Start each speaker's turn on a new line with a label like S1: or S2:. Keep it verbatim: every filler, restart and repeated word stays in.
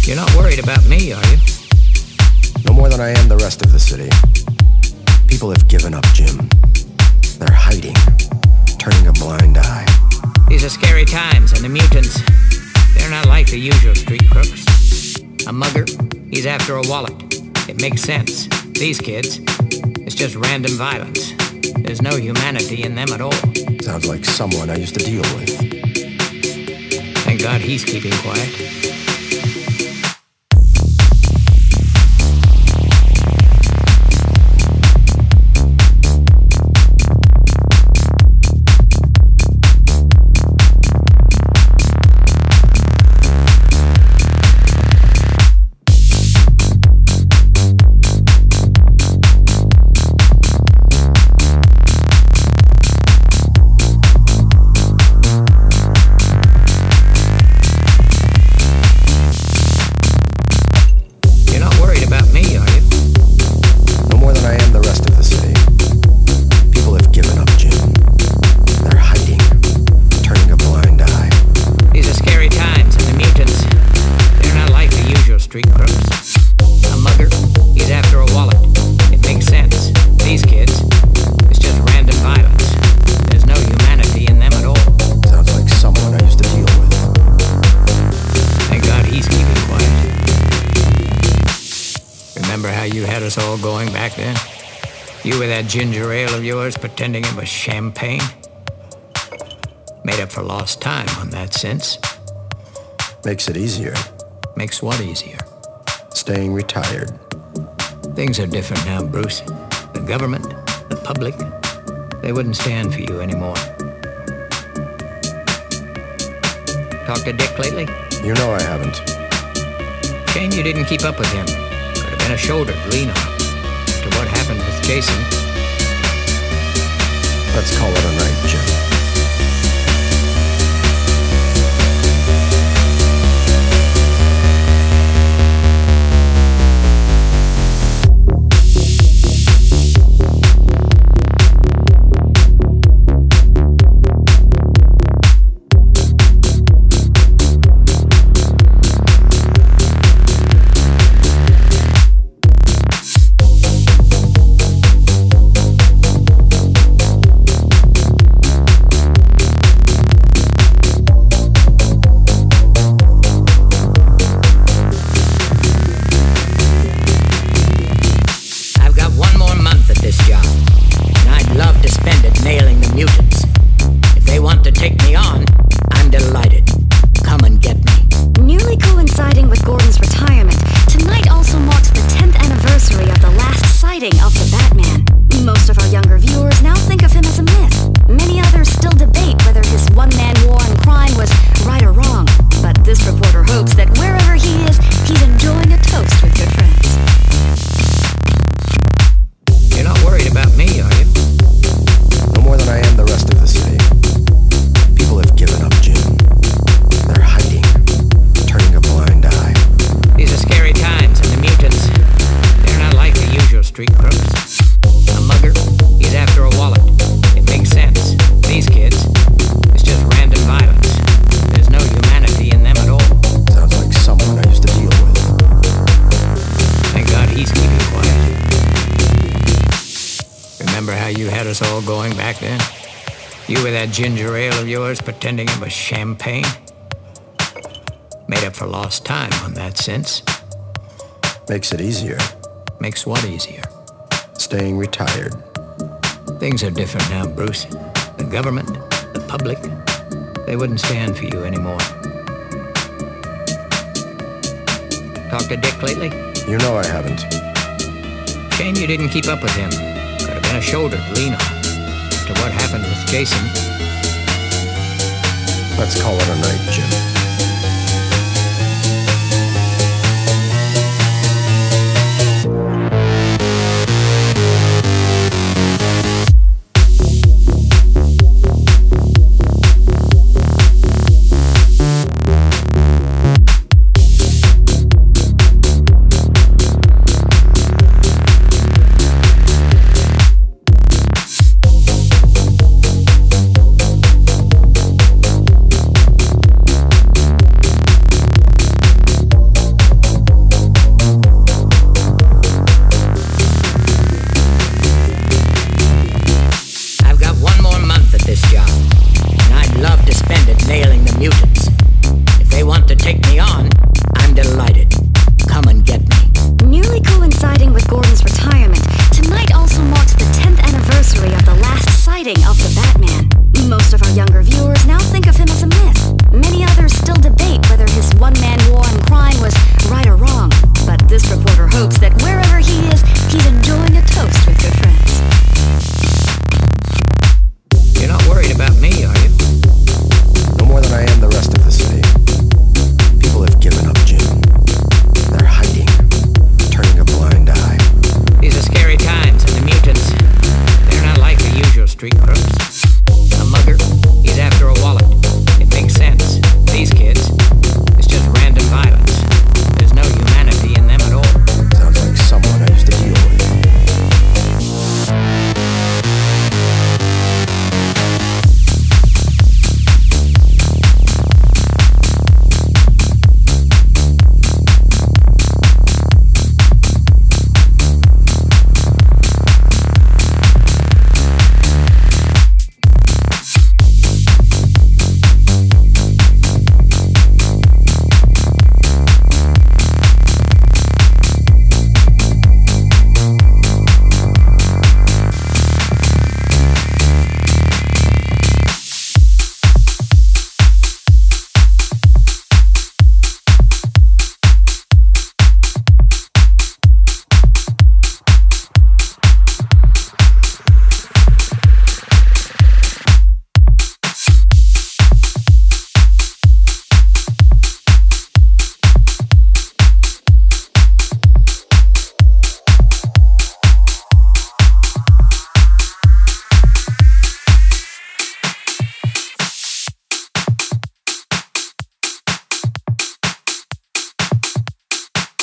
S1: You're not worried about me, are you?
S2: No more than I am the rest of the city. People have given up, Jim. They're hiding, turning a blind eye.
S1: These are scary times, and the mutants, they're not like the usual street crooks. A mugger, he's after a wallet. It makes sense. These kids, it's just random violence. There's no humanity in them at all.
S2: Sounds like someone I used to deal with.
S1: Thank God he's keeping quiet. All going back then? You with that ginger ale of yours pretending it was champagne? Made up for lost time on that sense.
S2: Makes it easier.
S1: Makes what easier?
S2: Staying retired.
S1: Things are different now, Bruce. The government, the public, they wouldn't stand for you anymore. Talked to Dick lately?
S2: You know I haven't.
S1: Shame you didn't keep up with him. And a shoulder to lean on. To what happened with Jason.
S2: Let's call it a night, Jim. Ginger ale of yours pretending it was champagne? Made up for lost time on that sense. Makes it easier.
S1: Makes what easier?
S2: Staying retired.
S1: Things are different now, Bruce. The government, the public, they wouldn't stand for you anymore. Talked to Dick lately?
S2: You know I haven't.
S1: Shame you didn't keep up with him. Could have been a shoulder to lean on. To what happened with Jason.
S2: Let's call it a night, Jim.
S1: I'm delighted. Come and get me.
S3: Nearly coinciding with Gordon's retirement, tonight also marks the tenth anniversary of the last sighting of the Batman. Most of our younger viewers now think of him as a myth. Many others still debate whether his one-man war on